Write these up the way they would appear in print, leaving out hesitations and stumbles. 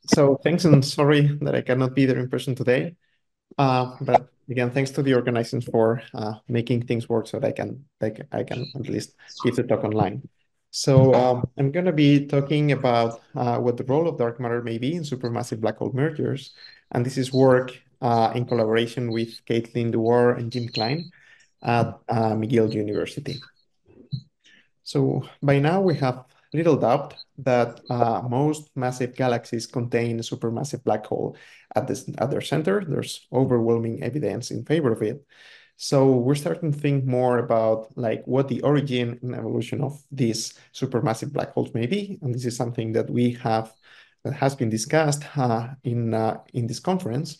So thanks and sorry that I cannot be there in person today. But again, thanks to the organizers for making things work so that I can at least give the talk online. So I'm going to be talking about what the role of dark matter may be in supermassive black hole mergers. And this is work in collaboration with Caitlin Dewar and Jim Klein at McGill University. So by now we have little doubt that most massive galaxies contain a supermassive black hole at their center. There's overwhelming evidence in favor of it. So we're starting to think more about like what the origin and evolution of these supermassive black holes may be. And this is something that that has been discussed in this conference.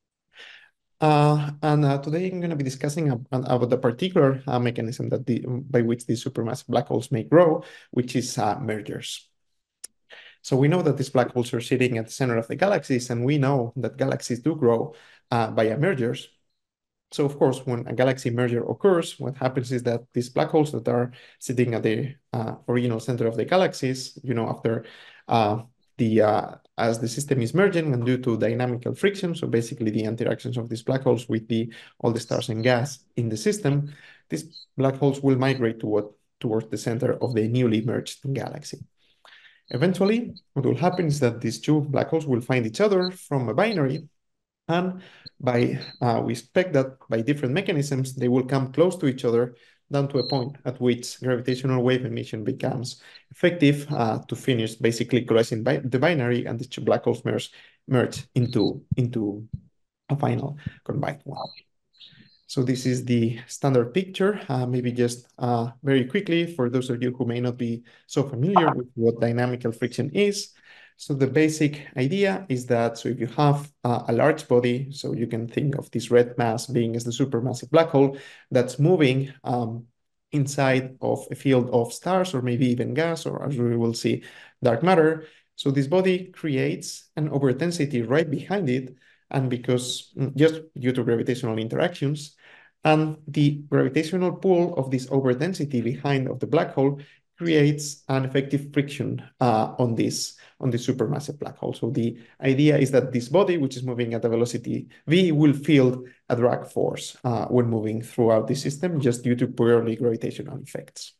And today I'm going to be discussing about the particular mechanism by which these supermassive black holes may grow, which is mergers. So we know that these black holes are sitting at the center of the galaxies, and we know that galaxies do grow via mergers. So of course, when a galaxy merger occurs, what happens is that these black holes that are sitting at the original center of the galaxies, after as the system is merging and due to dynamical friction, so basically the interactions of these black holes with all the stars and gas in the system, these black holes will migrate towards the center of the newly merged galaxy. Eventually, what will happen is that these two black holes will find each other from a binary, and we expect that by different mechanisms, they will come close to each other down to a point at which gravitational wave emission becomes effective to finish basically collapsing the binary, and the two black holes merge into a final combined one. So this is the standard picture. Maybe just very quickly, for those of you who may not be so familiar with what dynamical friction is. So the basic idea is that, so if you have a large body, so you can think of this red mass being as the supermassive black hole that's moving inside of a field of stars or maybe even gas, or as we will see, dark matter. So this body creates an overdensity right behind it, and because just due to gravitational interactions, and the gravitational pull of this overdensity behind of the black hole creates an effective friction on the supermassive black hole. So the idea is that this body, which is moving at a velocity v, will feel a drag force when moving throughout the system just due to purely gravitational effects.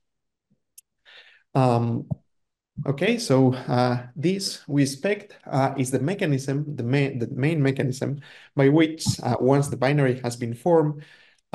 Okay, so this we expect is the mechanism, the main mechanism by which once the binary has been formed,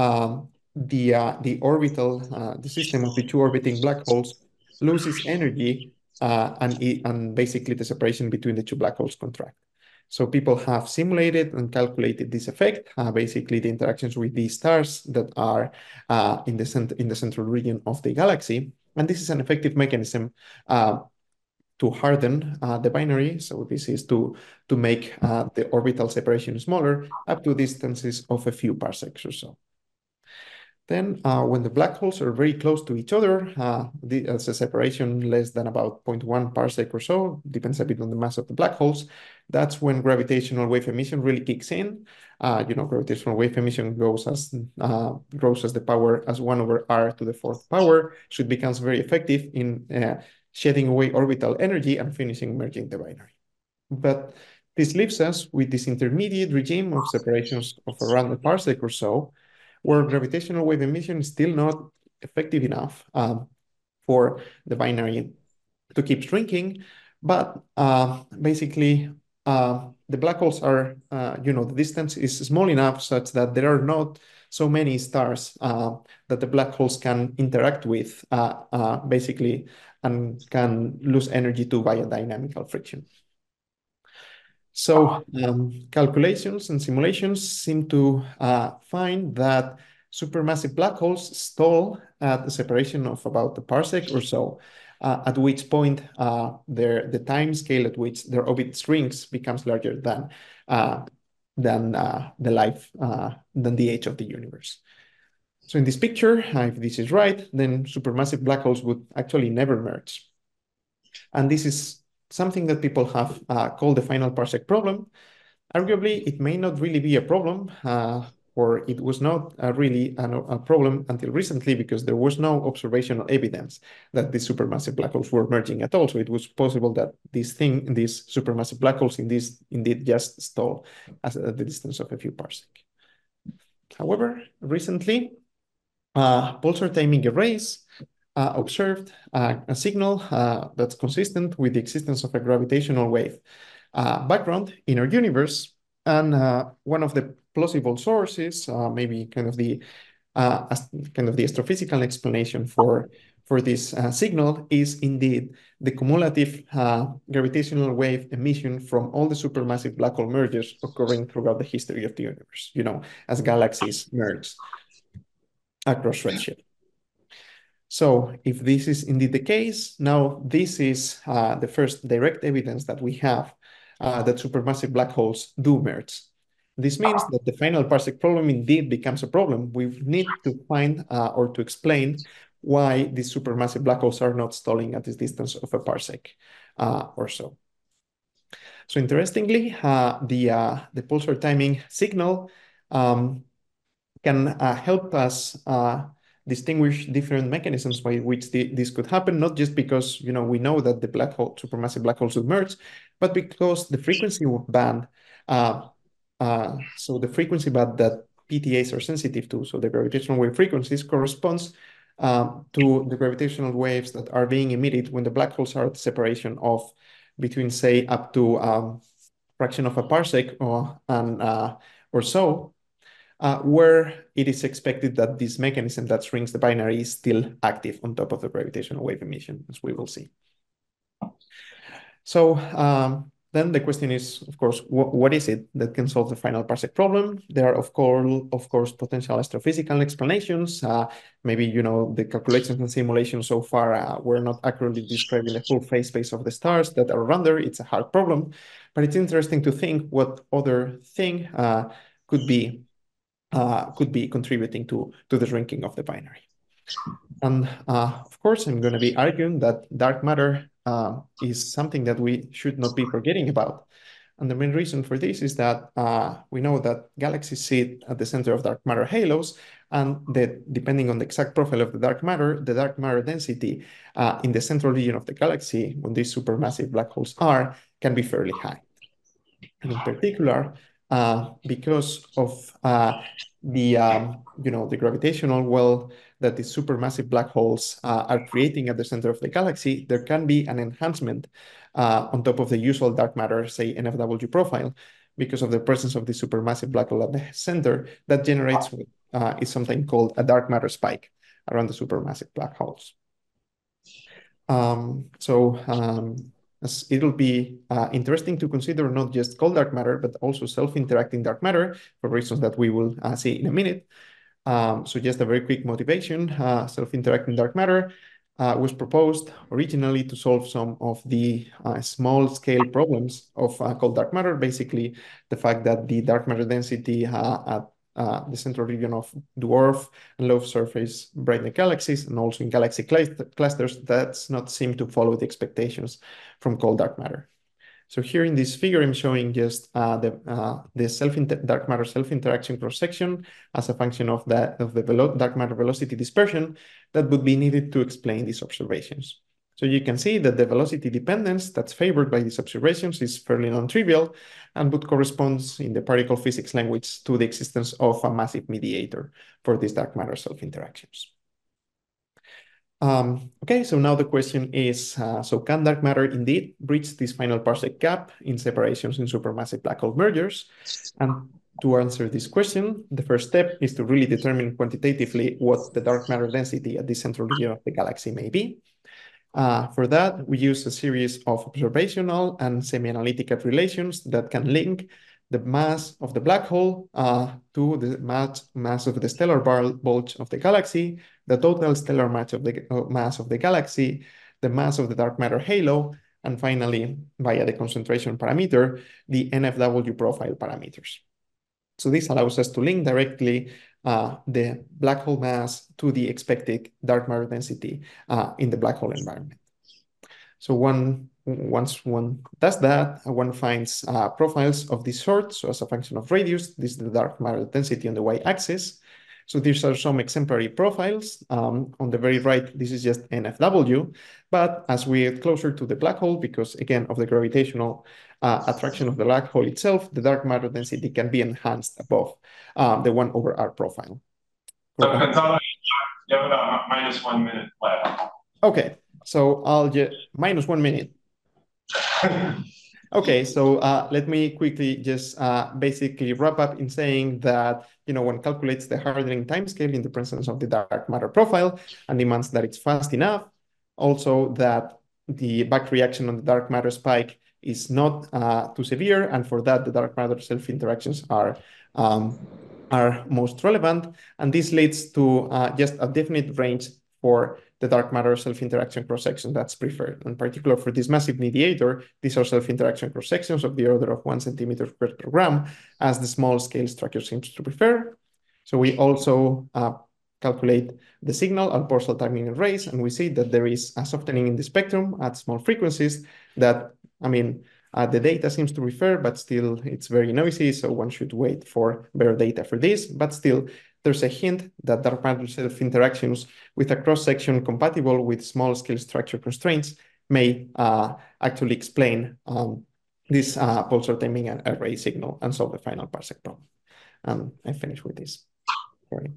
the system of the two orbiting black holes loses energy, and basically the separation between the two black holes contract. So people have simulated and calculated this effect, basically the interactions with these stars that are in the central region of the galaxy. And this is an effective mechanism to harden the binary. So this is to make the orbital separation smaller up to distances of a few parsecs or so. Then when the black holes are very close to each other, as a separation less than about 0.1 parsec or so, depends a bit on the mass of the black holes, that's when gravitational wave emission really kicks in. Gravitational wave emission grows as the power as 1 over r to the 4th power, so it becomes very effective in shedding away orbital energy and finishing merging the binary. But this leaves us with this intermediate regime of separations of around a parsec or so, where gravitational wave emission is still not effective enough for the binary to keep shrinking. But basically, the black holes are, the distance is small enough such that there are not so many stars that the black holes can interact with, basically, and can lose energy to via dynamical friction. So calculations and simulations seem to find that supermassive black holes stall at the separation of about a parsec or so, at which point the time scale at which their orbit shrinks becomes larger than the age of the universe. So in this picture, if this is right, then supermassive black holes would actually never merge. And this is something that people have called the final parsec problem. Arguably, it may not really be a problem or it was not really a problem until recently, because there was no observational evidence that these supermassive black holes were merging at all. So it was possible that these supermassive black holes indeed just stall at the distance of a few parsec. However, recently, pulsar timing arrays observed a signal that's consistent with the existence of a gravitational wave background in our universe. And one of the plausible sources, maybe kind of the astrophysical explanation for this signal, is indeed the cumulative gravitational wave emission from all the supermassive black hole mergers occurring throughout the history of the universe, as galaxies merge across redshift. So if this is indeed the case, now this is the first direct evidence that we have that supermassive black holes do merge. This means that the final parsec problem indeed becomes a problem. We need to find or to explain why these supermassive black holes are not stalling at this distance of a parsec or so. So interestingly, the pulsar timing signal can help us distinguish different mechanisms by which this could happen, not just because we know that the supermassive black holes would merge, but because the frequency band, so the frequency band that PTAs are sensitive to, so the gravitational wave frequencies, corresponds to the gravitational waves that are being emitted when the black holes are at the separation of between, say, up to fraction of a parsec or so, where it is expected that this mechanism that shrinks the binary is still active on top of the gravitational wave emission, as we will see. So then the question is, of course, what is it that can solve the final parsec problem? There are, of course, potential astrophysical explanations. Maybe, the calculations and simulations so far were not accurately describing the full phase space of the stars that are around there. It's a hard problem, but it's interesting to think what other thing could be contributing to the shrinking of the binary. And of course, I'm going to be arguing that dark matter is something that we should not be forgetting about. And the main reason for this is that we know that galaxies sit at the center of dark matter halos, and that depending on the exact profile of the dark matter density in the central region of the galaxy, when these supermassive black holes can be fairly high. And in particular, because of the gravitational well that the supermassive black holes are creating at the center of the galaxy, there can be an enhancement on top of the usual dark matter, say NFW profile, because of the presence of the supermassive black hole at the center that generates what is something called a dark matter spike around the supermassive black holes. As it'll be interesting to consider not just cold dark matter, but also self-interacting dark matter for reasons that we will see in a minute. So just a very quick motivation, self-interacting dark matter was proposed originally to solve some of the small-scale problems of cold dark matter, basically the fact that the dark matter density at the central region of dwarf and low surface brightness galaxies, and also in galaxy clusters, does not seem to follow the expectations from cold dark matter. So here in this figure, I'm showing just the dark matter self-interaction cross-section as a function of the dark matter velocity dispersion that would be needed to explain these observations. So you can see that the velocity dependence that's favored by these observations is fairly non-trivial and would correspond in the particle physics language to the existence of a massive mediator for these dark matter self-interactions. Okay, so now the question is, so can dark matter indeed breach this final parsec gap in separations in supermassive black hole mergers? And to answer this question, the first step is to really determine quantitatively what the dark matter density at the central region of the galaxy may be. For that, we use a series of observational and semi-analytical relations that can link the mass of the black hole to the mass of the stellar bulge of the galaxy, the total stellar mass of the galaxy, the mass of the dark matter halo, and finally, via the concentration parameter, the NFW profile parameters. So this allows us to link directly the black hole mass to the expected dark matter density in the black hole environment. So one once one does that, one finds profiles of this sort. So as a function of radius, this is the dark matter density on the y-axis. So these are some exemplary profiles. On the very right, this is just NFW. But as we get closer to the black hole, because again, of the gravitational attraction of the black hole itself, the dark matter density can be enhanced above the 1/r profile. So Gonzalo, you have about -1 minute left. Okay, so I'll just -1 minute. Okay, so let me quickly just basically wrap up in saying that, one calculates the hardening timescale in the presence of the dark matter profile and demands that it's fast enough. Also, that the back reaction on the dark matter spike is not too severe, and for that, the dark matter self-interactions are most relevant. And this leads to just a definite range for the dark matter self-interaction cross-section that's preferred. In particular, for this massive mediator, these are self-interaction cross-sections of the order of 1 centimeter squared per gram, as the small-scale structure seems to prefer. So we also calculate the signal at Borsal timing arrays, and we see that there is a softening in the spectrum at small frequencies that, the data seems to refer, but still it's very noisy, so one should wait for better data for this. But still, there's a hint that dark matter self-interactions with a cross-section compatible with small-scale structure constraints may actually explain this pulsar timing array signal and solve the final parsec problem. I finish with this. Sorry.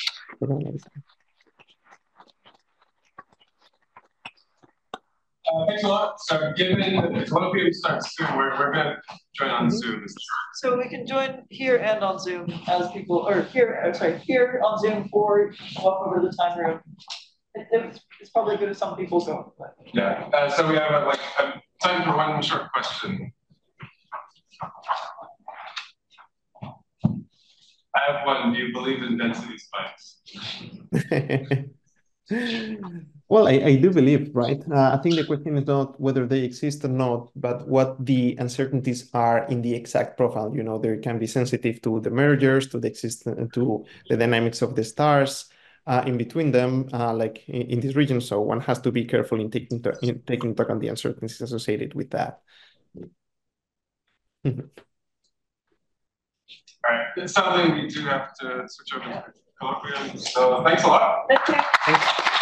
Thanks a lot. So given one of you starts soon, we're going to join on Zoom. So we can join here and on Zoom as people, or here on Zoom, or walk over to the time room. It's probably good if some people go. But. Yeah. So we have time for one short question. I have one. Do you believe in density spikes? Well, I do believe, right? I think the question is not whether they exist or not, but what the uncertainties are in the exact profile. They can be sensitive to the mergers, to the dynamics of the stars in between them, like in this region. So one has to be careful in taking into account the uncertainties associated with that. All right. Sadly, we do have to switch over to colloquium. So thanks a lot. Thank you. Thanks.